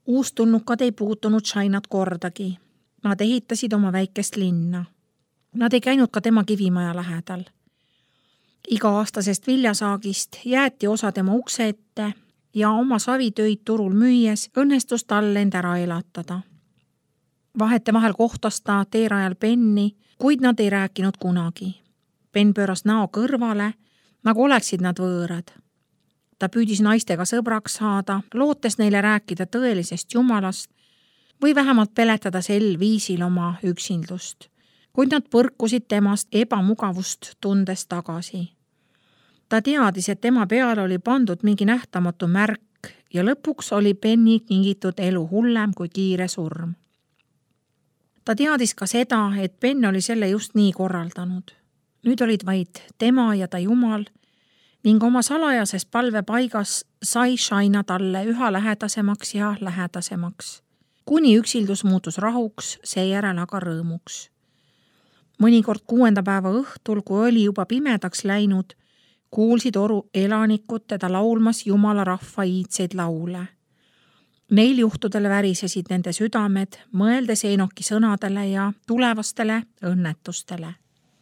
Uustulnukad ei puutunud Shainat kordagi. Nad ehitasid oma väikest linna. Nad ei käinud ka tema kivimaja lähedal. Iga-aastasest viljasaagist jäeti osa tema ukse ette ja oma savitöid turul müües õnnestus tal end ära elatada. Vahetevahel kohtas ta teerajal Penni, kuid nad ei rääkinud kunagi. Penn pööras näo kõrvale, nagu oleksid nad võõrad. Ta püüdis naistega sõbraks saada, lootes neile rääkida tõelisest Jumalast või vähemalt peletada sel viisil oma üksindust, kuid nad põrkusid temast ebamugavust tundes tagasi. Ta teadis, et tema peale oli pandud mingi nähtamatu märk ja lõpuks oli Penni kingitud elu hullem kui kiire surm. Ta teadis ka seda, et Penn oli selle just nii korraldanud. Nüüd olid vaid tema ja ta Jumal ning oma salajases palvepaigas sai Shaina talle üha lähedasemaks ja lähedasemaks, kuni üksildus muutus rahuks, seejärel aga rõõmuks. Mõnikord 6. päeva õhtul, kui oli juba pimedaks läinud, kuulsid oru elanikud teda laulmas Jumala rahva iidseid laule. Neil juhtudel värisesid nende südamed, mõeldes Eenoki sõnadele ja tulevastele õnnetustele.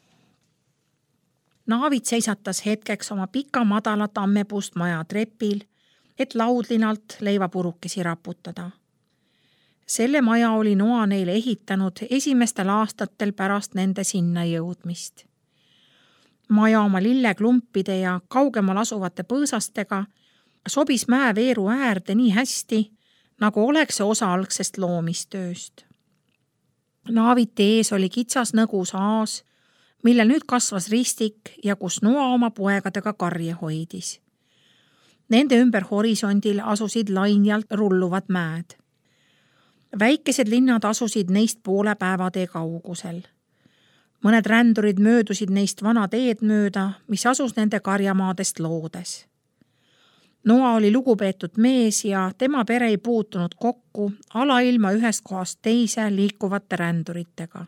Naavit seisatas hetkeks oma pika madala tammepuust maja trepil, et laudlinalt leivapurukesi raputada. Selle maja oli Noa neile ehitanud esimestel aastatel pärast nende sinna jõudmist. Maja oma lilleklumpide ja kaugemal asuvate põõsastega sobis mäeveeru äärde nii hästi, nagu oleks see osa algsest loomistööst. Naaviti ees oli kitsas nõgus aas, millel nüüd kasvas ristik ja kus Noa oma poegadega karje hoidis. Nende ümber horisondil asusid lainjalt rulluvad mäed. Väikesed linnad asusid neist poole päevatee kaugusel. Mõned rändurid möödusid neist vana teed mööda, mis asus nende karjamaadest loodes. Noa oli lugupeetud mees ja tema pere ei puutunud kokku alailma ühest kohast teise liikuvate ränduritega.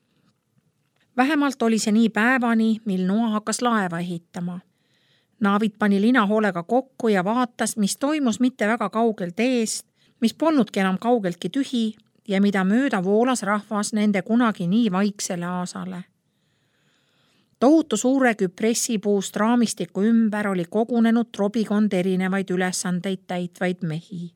Vähemalt oli see nii päevani, mil Noa hakkas laeva ehitama. Naavit pani lina hoolega kokku ja vaatas, mis toimus mitte väga kaugel teest, mis polnudki enam kaugeltki tühi ja mida mööda voolas rahvas nende kunagi nii vaiksele aasale. Tohutu suure küpressipuust raamistiku ümber oli kogunenud trobikond erinevaid ülesandeid täitvaid mehi.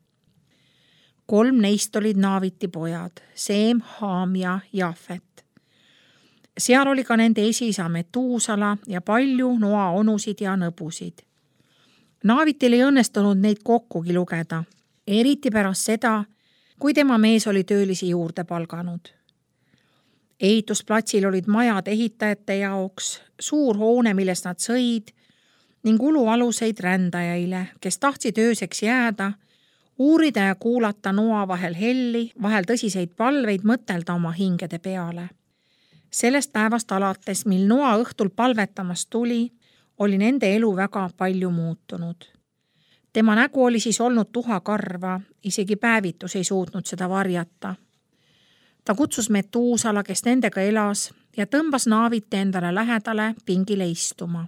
3 neist olid Naaviti pojad, Seem, Haam ja Jafet. Seal oli ka nende esiisa Metuusala ja palju Noa onusid ja nõbusid. Naavitil ei õnnestunud neid kokkugi lugeda, eriti pärast seda, kui tema mees oli töölisi juurde palganud. Ehitusplatsil olid majad ehitajate jaoks, suur hoone, millest nad sõid, ning ulualuseid rändajaile, kes tahtsid ööseks jääda, uurida ja kuulata Noa vahel helli, vahel tõsiseid palveid mõtelda oma hingede peale. Sellest päevast alates, mil Noa õhtul palvetamas tuli, oli nende elu väga palju muutunud. Tema nägu oli siis olnud tuhakarva, isegi päevitus ei suutnud seda varjata. Ta kutsus Metuusala, kes nendega elas, ja tõmbas Naaviti endale lähedale pingile istuma.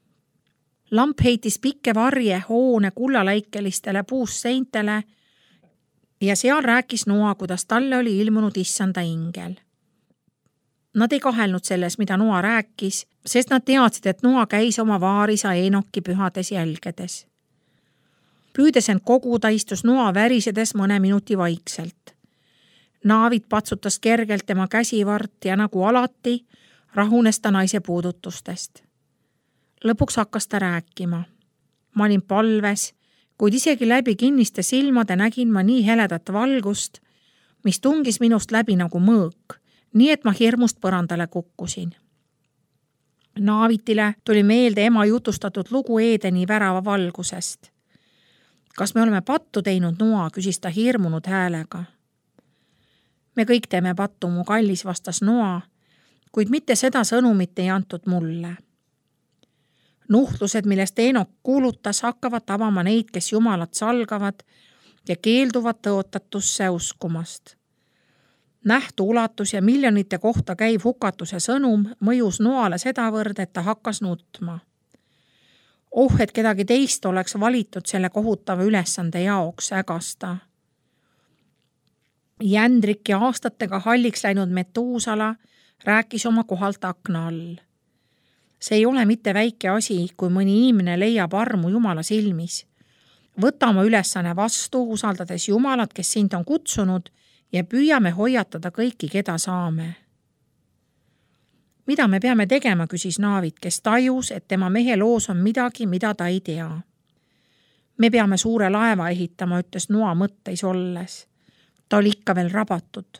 Lamp heitis pikke varje hoone kullaläikelistele puusseintele ja seal rääkis Noa, kuidas talle oli ilmunud issanda ingel. Nad ei kahelnud selles, mida Noa rääkis, sest nad teadsid, et Noa käis oma vaarisa Eenoki pühades jälgedes. Püüdes end koguda, istus Noa värisedes mõne minuti vaikselt. Naavit patsutas kergelt tema käsivart ja nagu alati rahunes ta naise puudutustest. Lõpuks hakkas ta rääkima. Ma olin palves, kuid isegi läbi kinniste silmade nägin ma nii heledat valgust, mis tungis minust läbi nagu mõõk, nii et ma hirmust põrandale kukkusin. Naavitile tuli meelde ema jutustatud lugu Eedeni värava valgusest. Kas me oleme pattu teinud, Noa, küsis ta hirmunud häälega. Me kõik teeme pattu, mu kallis, vastas Noa, kuid mitte seda sõnumit ei antud mulle. Nuhtlused, millest Eenok kuulutas, hakkavad tabama neid, kes Jumalat salgavad ja keelduvad tõotatusse uskumast. Nähtu ulatus ja miljonite kohta käiv hukatuse sõnum mõjus Noale sedavõrd, et ta hakkas nutma. Et kedagi teist oleks valitud selle kohutava ülesande jaoks, ägas ta. Jändrik ja aastatega halliks läinud Metuusala rääkis oma kohalt akna all. See ei ole mitte väike asi, kui mõni inimene leiab armu Jumala silmis. Võta oma ülesanne vastu, usaldades Jumalat, kes sind on kutsunud ja püüame hoiatada kõiki, keda saame. Mida me peame tegema, küsis Naavit, kes tajus, et tema mehe loos on midagi, mida ta ei tea. Me peame suure laeva ehitama, ütles Noa mõtteis olles. Ta oli ikka veel rabatud.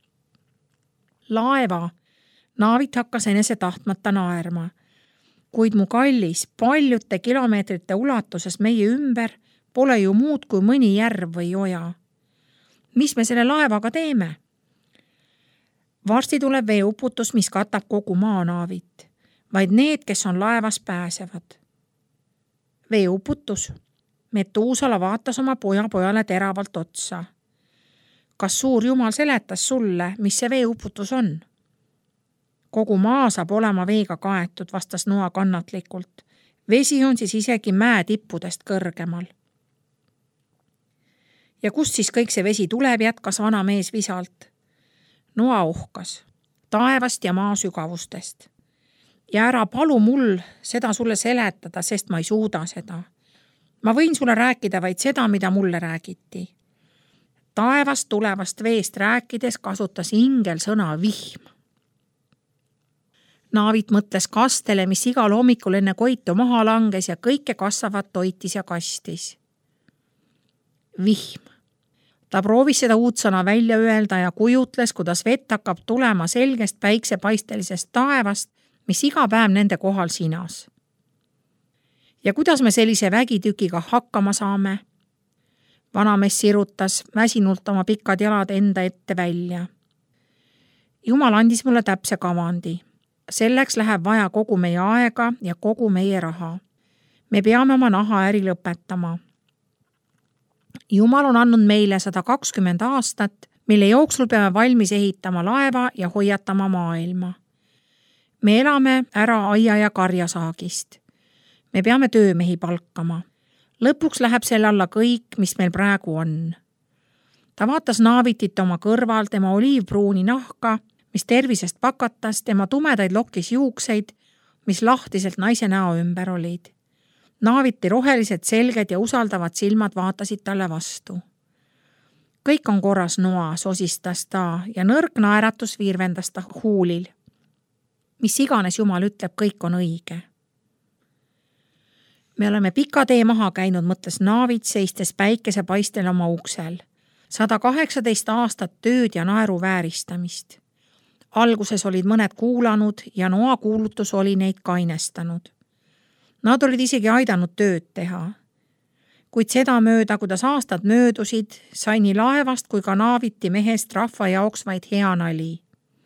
Laeva. Naavit hakkas enese tahtmata naerma. Kuid mu kallis, paljude kilomeetrite ulatuses meie ümber pole ju muud kui mõni järv või oja. Mis me selle laevaga teeme? Varsti tuleb veeuputus, mis katab kogu maa, Naavit. Vaid need, kes on laevas, pääsevad. Veeuputus. Metuusala vaatas oma pojale teravalt otsa. Kas suur Jumal seletas sulle, mis see veeuputus on? Kogu maa saab olema veega kaetud, vastas Noa kannatlikult. Vesi on siis isegi mäe tippudest kõrgemal. Ja kust siis kõik see vesi tuleb, jätkas vana mees visalt. Noa ohkas, taevast ja maa sügavustest. Ja ära palu mul seda sulle seletada, sest ma ei suuda seda. Ma võin sulle rääkida vaid seda, mida mulle räägiti. Taevast tulevast veest rääkides kasutas ingel sõna vihm. Naavit mõtles kastele, mis igal hommikul enne koitu maha langes ja kõike kasvavat toitis ja kastis. Vihm. Ta proovis seda uut sõna välja öelda ja kujutles, kuidas vett hakkab tulema selgest päiksepaistelisest taevast, mis iga päev nende kohal sinas. Ja kuidas me sellise vägitükiga hakkama saame? Vanamees sirutas väsinult oma pikad jalad enda ette välja. Jumal andis mulle täpse kavandi. Selleks läheb vaja kogu meie aega ja kogu meie raha. Me peame oma nahaäri lõpetama. Jumal on andnud meile 120 aastat, mille jooksul peame valmis ehitama laeva ja hoiatama maailma. Me elame ära aia ja karjasaagist. Me peame töömehi palkama. Lõpuks läheb selle alla kõik, mis meil praegu on. Ta vaatas Naavitit oma kõrval, tema oliivpruuni nahka, mis tervisest pakatas, tema tumedaid lokkis juukseid, mis lahtiselt naise näo ümber olid. Naaviti rohelised selged ja usaldavad silmad vaatasid talle vastu. Kõik on korras, Noa, sosistas ta ja nõrk naeratus viirvendas ta huulil. Mis iganes Jumal ütleb, kõik on õige. Me oleme pika tee maha käinud, mõtles Naavit, seistes päikesepaistel oma uksel. 118 aastat tööd ja naeru vääristamist. Alguses olid mõned kuulanud ja Noa kuulutus oli neid kainestanud. Nad olid isegi aidanud tööd teha. Kuid seda mööda, kuidas aastad möödusid, sai nii laevast kui ka Naaviti mehest rahva jaoks vaid hea nali.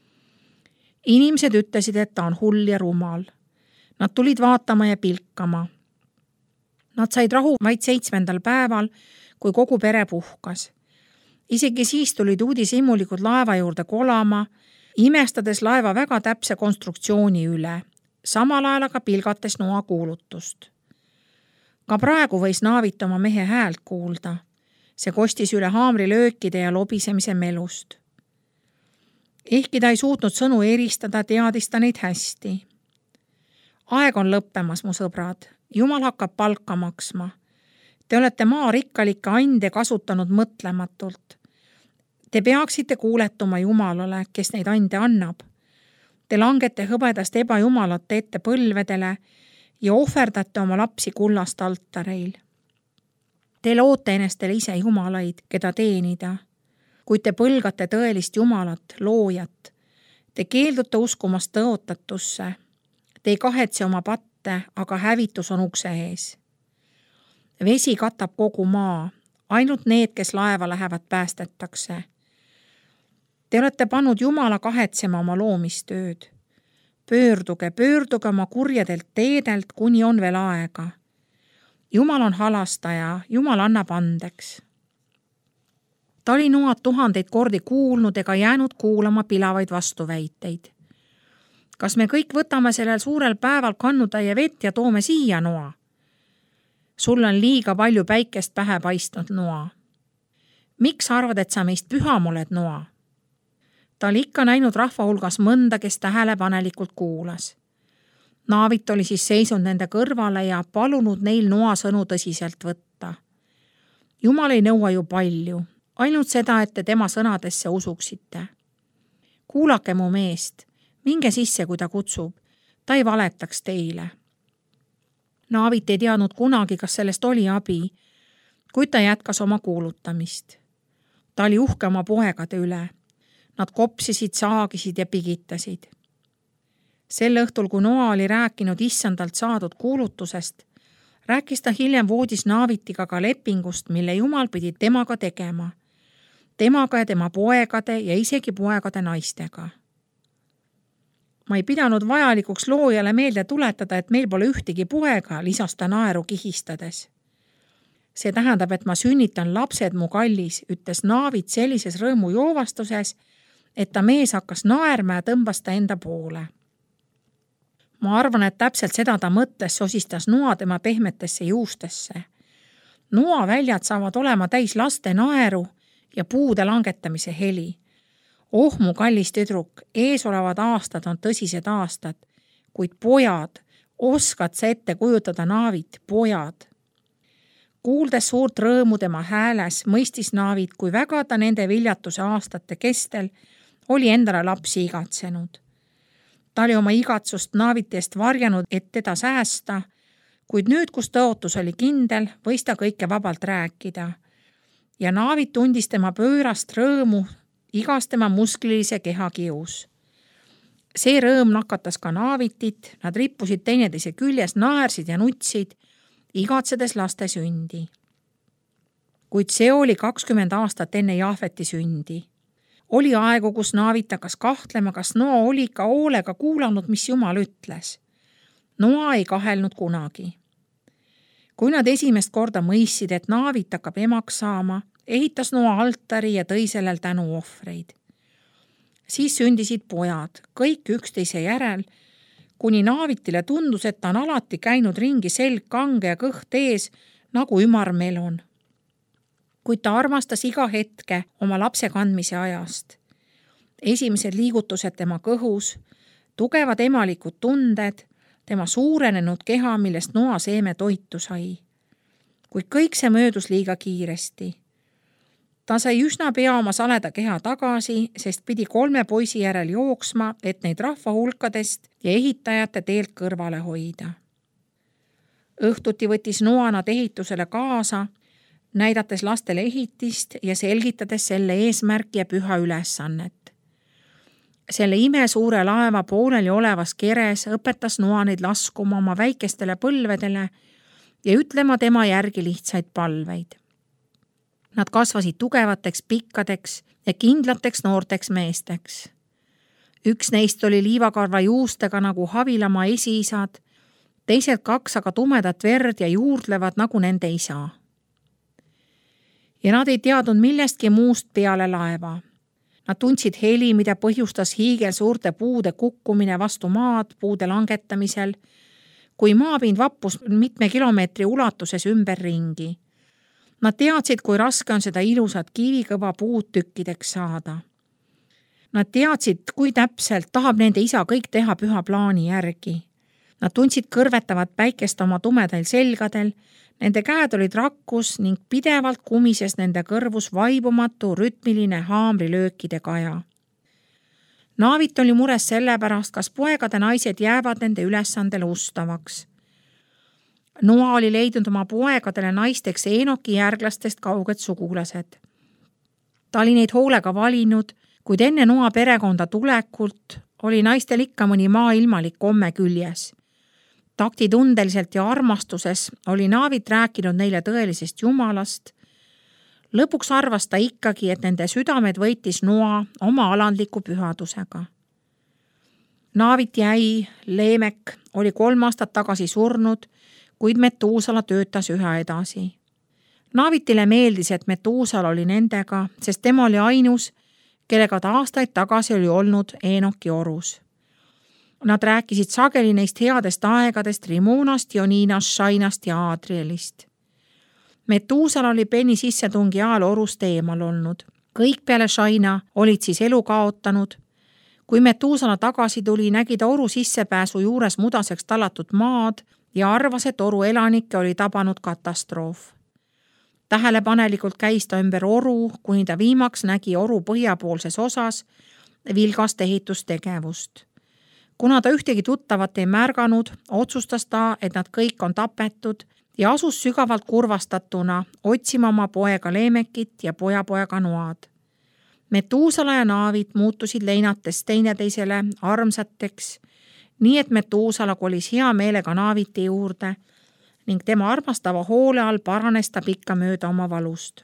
Inimesed ütlesid, et ta on hull ja rumal. Nad tulid vaatama ja pilkama. Nad said rahu vaid 7. päeval, kui kogu pere puhkas. Isegi siis tulid uudishimulikud laeva juurde kolama, imestades laeva väga täpse konstruktsiooni üle, samal ajal aga pilgates Noa kuulutust. Ka praegu võis Naavit oma mehe häält kuulda. See kostis üle haamrilöökide ja lobisemise melust. Ehkki ta ei suutnud sõnu eristada, teadis ta neid hästi. Aeg on lõppemas, mu sõbrad. Jumal hakkab palka maksma. Te olete maa rikkalikke ande kasutanud mõtlematult. Te peaksite kuuletuma Jumalale, kes neid ande annab. Te langete hõbedast ebajumalate ette põlvedele ja ohverdate oma lapsi kullast altareil. Te loote enestele ise jumalaid, keda teenida. Kuid te põlgate tõelist Jumalat, loojat. Te keeldute uskumast tõotatusse. Te ei kahetse oma patte, aga hävitus on ukse ees. Vesi katab kogu maa, ainult need, kes laeva lähevad, päästetakse. Te olete pannud Jumala kahetsema oma loomistööd. Pöörduge oma kurjadelt teedelt, kuni on veel aega. Jumal on halastaja, Jumal annab andeks. Ta oli Noad 1000 kordi kuulnud ega jäänud kuulama pilavaid vastuväiteid. Kas me kõik võtame sellel suurel päeval kannutäie vett ja toome siia, Noa? Sul on liiga palju päikest pähe paistnud, Noa. Miks arvad, et sa meist püham oled, Noa? Ta oli ikka näinud rahva hulgas mõnda, kes tähelepanelikult kuulas. Naavit oli siis seisnud nende kõrvale ja palunud neil Noa sõnu tõsiselt võtta. Jumal ei nõua ju palju, ainult seda, et te tema sõnadesse usuksite. Kuulake mu meest, minge sisse, kui ta kutsub, ta ei valetaks teile. Naavit ei teadnud kunagi, kas sellest oli abi, kuid ta jätkas oma kuulutamist. Ta oli uhke oma poegade üle. Nad kopsisid, saagisid ja pigitasid. Sel õhtul, kui Noa oli rääkinud issandalt saadud kuulutusest, rääkis ta hiljem voodis Naavitiga ka lepingust, mille Jumal pidi temaga tegema. Temaga ja tema poegade ja isegi poegade naistega. Ma ei pidanud vajalikuks loojale meelde tuletada, et meil pole ühtegi poega, lisas ta naeru kihistades. See tähendab, et ma sünnitan lapsed, mu kallis, ütles Naavit sellises rõõmu joovastuses, et ta mees hakkas naerma ja tõmbas ta enda poole. Ma arvan, et täpselt seda ta mõtles, sosistas Noa tema pehmetesse juustesse. Noa väljad saavad olema täis laste naeru ja puude langetamise heli. Oh, mu kallis tüdruk, ees olevad aastad on tõsised aastad, kuid pojad, oskad sa ette kujutada, Naavit, pojad. Kuuldes suurt rõõmu tema hääles, mõistis Naavit, kui väga ta nende viljatuse aastate kestel oli endale lapsi igatsenud. Ta oli oma igatsust Naaviti eest varjanud, et teda säästa, kuid nüüd, kus tõotus oli kindel, võis ta kõike vabalt rääkida. Ja Naavit tundis tema pöörast rõõmu igas tema musklilise keha kius. See rõõm nakatas ka Naavitit, nad rippusid teineteise küljes, naersid ja nutsid, igatsedes laste sündi. Kuid see oli 20 aastat enne Jaafeti sündi. Oli aegu, kus Naavit hakkas kahtlema, kas Noa oli ka hoolega kuulanud, mis Jumal ütles. Noa ei kahelnud kunagi. Kui nad esimest korda mõistsid, et Naavit hakkab emaks saama, ehitas Noa altari ja tõi sellel tänuohvreid. Siis sündisid pojad, kõik üksteise järel, kuni Naavitile tundus, et ta on alati käinud ringi selg kange ja kõht ees nagu ümarmelon. Kuid ta armastas iga hetke oma lapse kandmise ajast. Esimesed liigutused tema kõhus, tugevad emalikud tunded, tema suurenenud keha, millest Noa seeme toitu sai. Kuid kõik see möödus liiga kiiresti. Ta sai üsna pea oma saleda keha tagasi, sest pidi 3 poisi järel jooksma, et neid rahva hulkadest ja ehitajate teelt kõrvale hoida. Õhtuti võttis Noa nad ehitusele kaasa, näidates lastele ehitist ja selgitades selle eesmärki ja püha ülesannet. Selle imesuure laeva pooleli olevas keres õpetas Noa neid laskuma oma väikestele põlvedele ja ütlema tema järgi lihtsaid palveid. Nad kasvasid tugevateks, pikkadeks ja kindlateks noorteks meesteks. Üks neist oli liivakarva juustega nagu Havilamaa esiisad, teised 2 aga tumedat verd ja juurdlevad nagu nende isa. Ja nad ei teadnud millestki muust peale laeva. Nad tundsid heli, mida põhjustas hiigel suurte puude kukkumine vastu maad puude langetamisel, kui maapind vappus mitme kilomeetri ulatuses ümber ringi. Nad teadsid, kui raske on seda ilusat kivikõva puud tükkideks saada. Nad teadsid, kui täpselt tahab nende isa kõik teha püha plaani järgi. Nad tundsid kõrvetavat päikest oma tumedail selgadel, nende käed olid rakkus ning pidevalt kumises nende kõrvus vaibumatu rütmiline haamrilöökide kaja. Naavit oli mures sellepärast, kas poegade naised jäävad nende ülesandele ustavaks. Noa oli leidnud oma poegadele naisteks Eenoki järglastest kauged sugulased. Ta oli neid hoolega valinud, kuid enne Noa perekonda tulekult oli naistel ikka mõni maailmalik komme küljes. Taktitundeliselt ja armastuses oli Naavit rääkinud neile tõelisest Jumalast. Lõpuks arvas ta ikkagi, et nende südamed võitis Noa oma alandliku pühadusega. Naavit jäi, Leemek oli 3 aastat tagasi surnud, kuid Metuusala töötas üha edasi. Naavitile meeldis, et Metuusala oli nendega, sest tema oli ainus, kellega ta aastaid tagasi oli olnud Eenoki orus. Nad rääkisid sageli neist headest aegadest Rimonast, Joninast, Shainast ja Aadrielist. Methuselah oli Beni sissetungi ajal orust eemal olnud. Kõik peale Shaina olid siis elu kaotanud. Kui Methuselah tagasi tuli, nägi ta oru sissepääsu juures mudaseks tallatud maad ja arvas, et oru elanikke oli tabanud katastroof. Tähelepanelikult käis ta ümber oru, kuni ta viimaks nägi oru põhjapoolses osas vilgast ehitustegevust. Kuna ta ühtegi tuttavat ei märganud, otsustas ta, et nad kõik on tapetud ja asus sügavalt kurvastatuna otsima oma poega Lemekit ja pojapoega Noad. Methuselah ja Naavit muutusid leinates teineteisele armsateks, nii et Methuselah kolis hea meelega Naaviti juurde ning tema armastava hoole all paranes ta pikkamööda oma valust.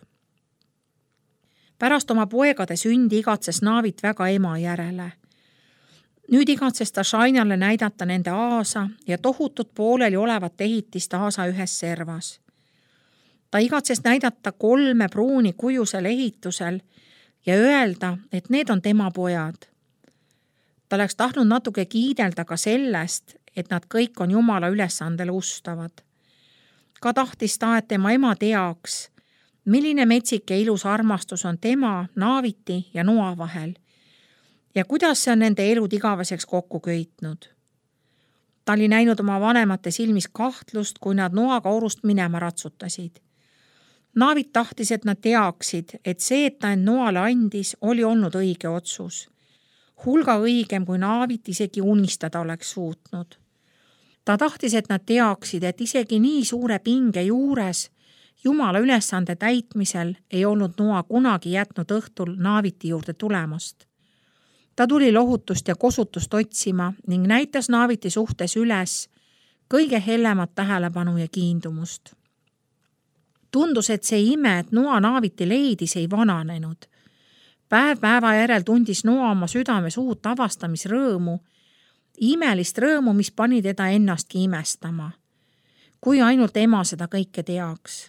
Pärast oma poegade sündi igatses Naavit väga ema järele. Nüüd igatses ta Shainale näidata nende aasa ja tohutut pooleli olevat ehitist aasa ühes servas. Ta igatses näidata 3 pruuni kujusel ehitusel ja öelda, et need on tema pojad. Ta oleks tahtnud natuke kiidelda ka sellest, et nad kõik on Jumala ülesandele ustavad. Ka tahtis ta, et tema ema teaks, milline metsik ja ilus armastus on tema, Naaviti ja Noa vahel ja kuidas see on nende elud igaveseks kokku köitnud. Ta oli näinud oma vanemate silmis kahtlust, kui nad Noaga orust minema ratsutasid. Naavit tahtis, et nad teaksid, et see, et ta end Noale andis, oli olnud õige otsus. Hulga õigem, kui Naavit isegi unistada oleks suutnud. Ta tahtis, et nad teaksid, et isegi nii suure pinge juures Jumala ülesande täitmisel ei olnud Noa kunagi jätnud õhtul Naaviti juurde tulemast. Ta tuli lohutust ja kosutust otsima ning näitas Naaviti suhtes üles kõige hellemat tähelepanu ja kiindumust. Tundus, et see ime, et Noa Naaviti leidis, ei vananenud. Päev päeva järel tundis Noa oma südames uut avastamisrõõmu, imelist rõõmu, mis pani teda ennastki imestama. Kui ainult ema seda kõike teaks.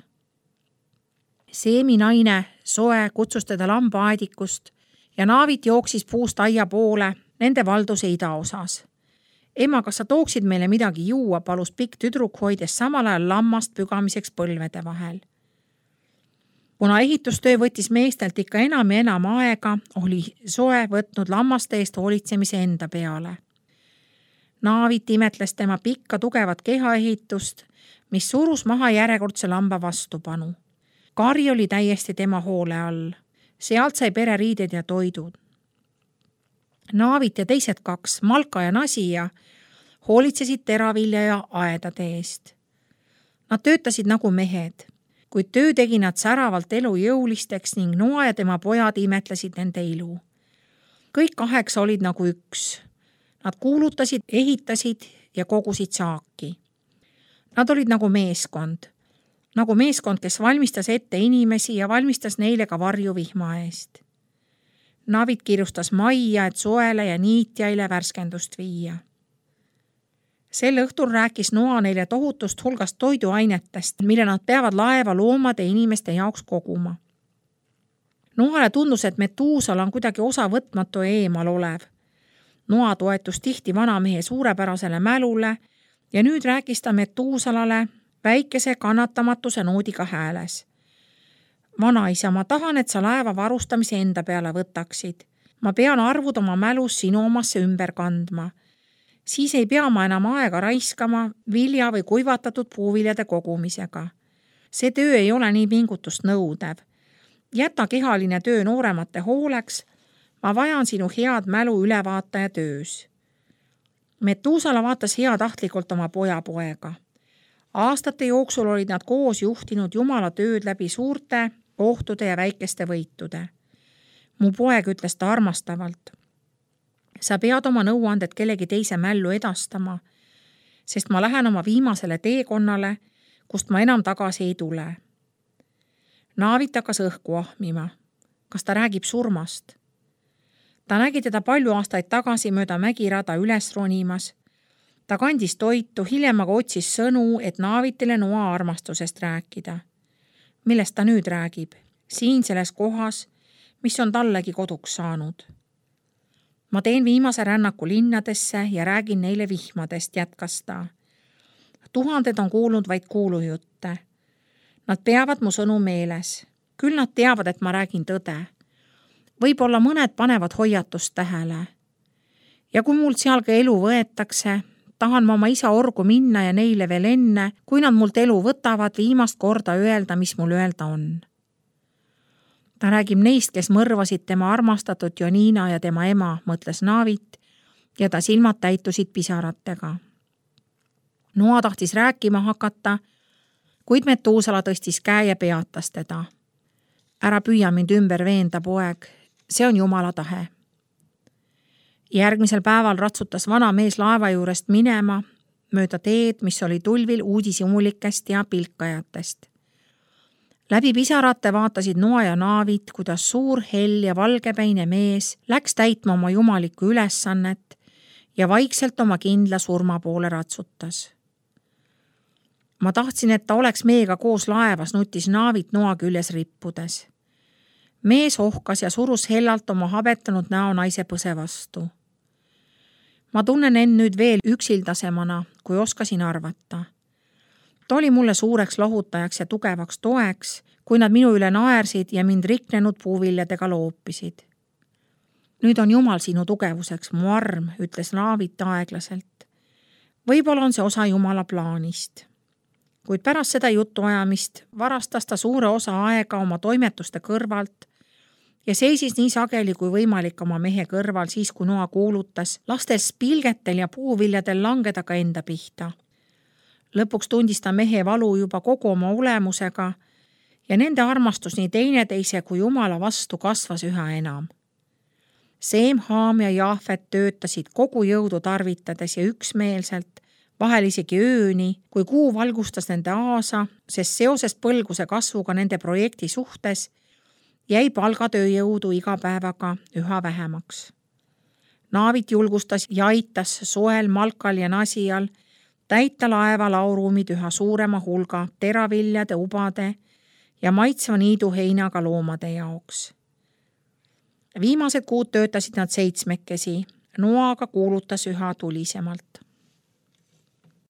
Seemi naine, soe, kutsus teda lambaaedikust ja Naavit jooksis puust aia poole nende valduse idaosas. Ema, kas sa tooksid meile midagi juua, palus pikk tüdruk, hoides samal ajal lammast pügamiseks põlvede vahel. Kuna ehitustöö võttis meestelt ikka enam ja enam aega, oli soe võtnud lammaste eest hoolitsemise enda peale. Naavit imetles tema pikka tugevat kehaehitust, mis surus maha järjekordse lamba vastupanu. Kari oli täiesti tema hoole all. Sealt sai pere riided ja toidud. Naavit ja teised 2, Malka ja Nasija, hoolitsesid teravilja ja aedade eest. Nad töötasid nagu mehed, kuid töö tegi nad säravalt elujõulisteks ning Noa ja tema pojad imetlesid nende ilu. Kõik 8 olid nagu üks. Nad kuulutasid, ehitasid ja kogusid saaki. Nad olid nagu meeskond, kes valmistas ette inimesi ja valmistas neile ka varju vihma eest. Naavit kirustas majja, et soele ja niitjaile värskendust viia. Sel õhtul rääkis Noa neile tohutust hulgast toiduainetest, mille nad peavad laeva loomade ja inimeste jaoks koguma. Noale tundus, et Methuselah on kuidagi osavõtmatu ja eemal olev. Noa toetus tihti vanamehe suurepärasele mälule ja nüüd rääkis ta Methuselale väikese kannatamatuse noodiga hääles. Vanaisa, ma tahan, et sa laeva varustamise enda peale võtaksid. Ma pean arvud oma mälus sinu omasse ümber kandma. Siis ei pea ma enam aega raiskama vilja või kuivatatud puuviljade kogumisega. See töö ei ole nii pingutust nõudev. Jäta kehaline töö nooremate hooleks. Ma vajan sinu head mälu ülevaataja töös. Methuselah vaatas heatahtlikult oma poega. Aastate jooksul olid nad koos juhtinud Jumala tööd läbi suurte ohtude ja väikeste võitude. Mu poeg, ütles ta armastavalt. Sa pead oma nõuanded kellegi teise mällu edastama, sest ma lähen oma viimasele teekonnale, kust ma enam tagasi ei tule. Naavit hakkas õhku ahmima. Kas ta räägib surmast? Ta nägi teda palju aastaid tagasi mööda mägirada üles ronimas. Ta kandis toitu, hiljem aga otsis sõnu, et Naavitile Noa armastusest rääkida. Millest ta nüüd räägib? Siin selles kohas, mis on tallegi koduks saanud. Ma teen viimase rännaku linnadesse ja räägin neile vihmadest, jätkas ta. 1000 on kuulnud vaid kuulujutte. Nad peavad mu sõnu meeles. Küll nad teavad, et ma räägin tõde. Võib-olla mõned panevad hoiatust tähele. Ja kui mult seal ka elu võetakse, tahan ma oma isa orgu minna ja neile veel enne, kui nad mult elu võtavad, viimast korda öelda, mis mul öelda on. Ta räägib neist, kes mõrvasid tema armastatud Jonina ja tema ema, mõtles Naavit, ja ta silmad täitusid pisaratega. Noa tahtis rääkima hakata, kuid Metuusala tõstis käe ja peatas teda. Ära püüa mind ümber veenda, poeg, see on Jumala tahe. Järgmisel päeval ratsutas vana mees laeva juurest minema mööda teed, mis oli tulvil uudishimulikest ja pilkajatest. Läbi pisarate vaatasid Noa ja Naavit, kuidas suur hell ja valgepäine mees läks täitma oma jumalikku ülesannet ja vaikselt oma kindla surma poole ratsutas. Ma tahtsin, et ta oleks meiega koos laevas, nutis Naavit Noa küljes rippudes. Mees ohkas ja surus hellalt oma habetanud näo naise põse vastu. Ma tunnen end nüüd veel üksildasemana, kui oskasin arvata. Ta oli mulle suureks lohutajaks ja tugevaks toeks, kui nad minu üle naersid ja mind riknenud puuviljadega loopisid. Nüüd on Jumal sinu tugevuseks, mu arm, ütles Naavit aeglaselt. Võib-olla on see osa Jumala plaanist. Kuid pärast seda jutuajamist varastas ta suure osa aega oma toimetuste kõrvalt ja seisis nii sageli kui võimalik oma mehe kõrval siis, kui Noa kuulutas, lastes pilgetel ja puuviljadel langeda ka enda pihta. Lõpuks tundis ta mehe valu juba kogu oma olemusega ja nende armastus nii teineteise kui Jumala vastu kasvas üha enam. Seem, Haam ja Jaafet töötasid kogu jõudu tarvitades ja üksmeelselt, vahel isegi ööni, kui kuu valgustas nende aasa, sest seoses põlguse kasvuga nende projekti suhtes jäi palgatööjõudu iga päevaga üha vähemaks. Naavit julgustas ja aitas soel, malkal ja nasial täita laeva lauruumid üha suurema hulga teraviljade, ubade ja maitsva niiduheinaga loomade jaoks. Viimased kuud töötasid nad 7, Noaga kuulutas üha tulisemalt.